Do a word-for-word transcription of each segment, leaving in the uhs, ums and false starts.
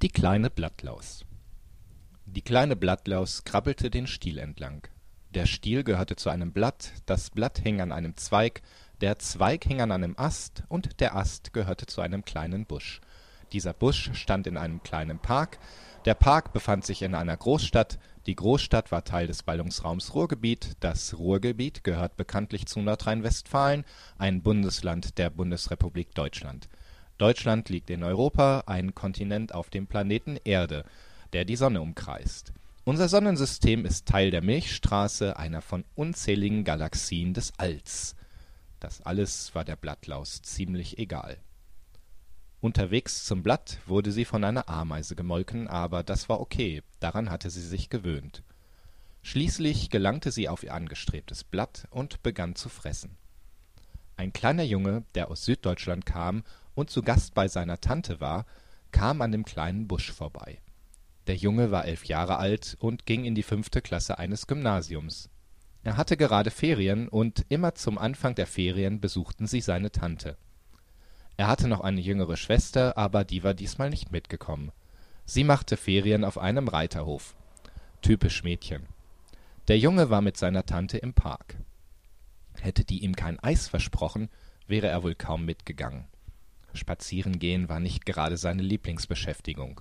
Die kleine Blattlaus. Die kleine Blattlaus krabbelte den Stiel entlang. Der Stiel gehörte zu einem Blatt, das Blatt hing an einem Zweig, der Zweig hing an einem Ast, und der Ast gehörte zu einem kleinen Busch. Dieser Busch stand in einem kleinen Park, der Park befand sich in einer Großstadt, die Großstadt war Teil des Ballungsraums Ruhrgebiet, das Ruhrgebiet gehört bekanntlich zu Nordrhein-Westfalen, ein Bundesland der Bundesrepublik Deutschland. Deutschland liegt in Europa, ein Kontinent auf dem Planeten Erde, der die Sonne umkreist. Unser Sonnensystem ist Teil der Milchstraße, einer von unzähligen Galaxien des Alls. Das alles war der Blattlaus ziemlich egal. Unterwegs zum Blatt wurde sie von einer Ameise gemolken, aber das war okay, daran hatte sie sich gewöhnt. Schließlich gelangte sie auf ihr angestrebtes Blatt und begann zu fressen. Ein kleiner Junge, der aus Süddeutschland kam und zu Gast bei seiner Tante war, kam an dem kleinen Busch vorbei. Der Junge war elf Jahre alt und ging in die fünfte Klasse eines Gymnasiums. Er hatte gerade Ferien und immer zum Anfang der Ferien besuchten sie seine Tante. Er hatte noch eine jüngere Schwester, aber die war diesmal nicht mitgekommen. Sie machte Ferien auf einem Reiterhof. Typisch Mädchen. Der Junge war mit seiner Tante im Park. Hätte die ihm kein Eis versprochen, wäre er wohl kaum mitgegangen. Spazierengehen war nicht gerade seine Lieblingsbeschäftigung.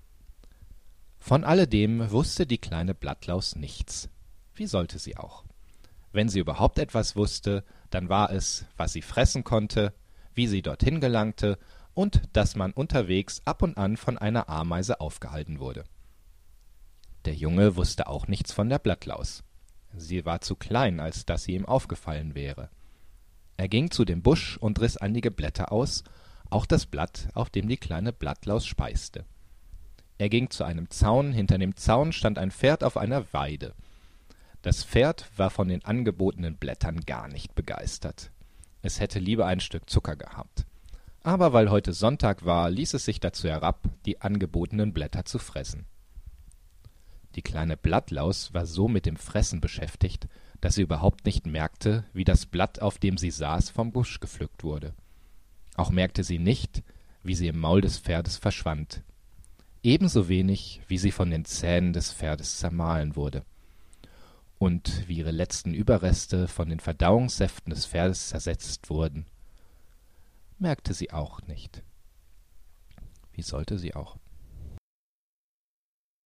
Von alledem wusste die kleine Blattlaus nichts. Wie sollte sie auch? Wenn sie überhaupt etwas wusste, dann war es, was sie fressen konnte, wie sie dorthin gelangte und dass man unterwegs ab und an von einer Ameise aufgehalten wurde. Der Junge wusste auch nichts von der Blattlaus. Sie war zu klein, als dass sie ihm aufgefallen wäre. Er ging zu dem Busch und riss einige Blätter aus, auch das Blatt, auf dem die kleine Blattlaus speiste. Er ging zu einem Zaun, hinter dem Zaun stand ein Pferd auf einer Weide. Das Pferd war von den angebotenen Blättern gar nicht begeistert. Es hätte lieber ein Stück Zucker gehabt. Aber weil heute Sonntag war, ließ es sich dazu herab, die angebotenen Blätter zu fressen. Die kleine Blattlaus war so mit dem Fressen beschäftigt, dass sie überhaupt nicht merkte, wie das Blatt, auf dem sie saß, vom Busch gepflückt wurde. Auch merkte sie nicht, wie sie im Maul des Pferdes verschwand. Ebenso wenig, wie sie von den Zähnen des Pferdes zermahlen wurde. Und wie ihre letzten Überreste von den Verdauungssäften des Pferdes zersetzt wurden, merkte sie auch nicht. Wie sollte sie auch?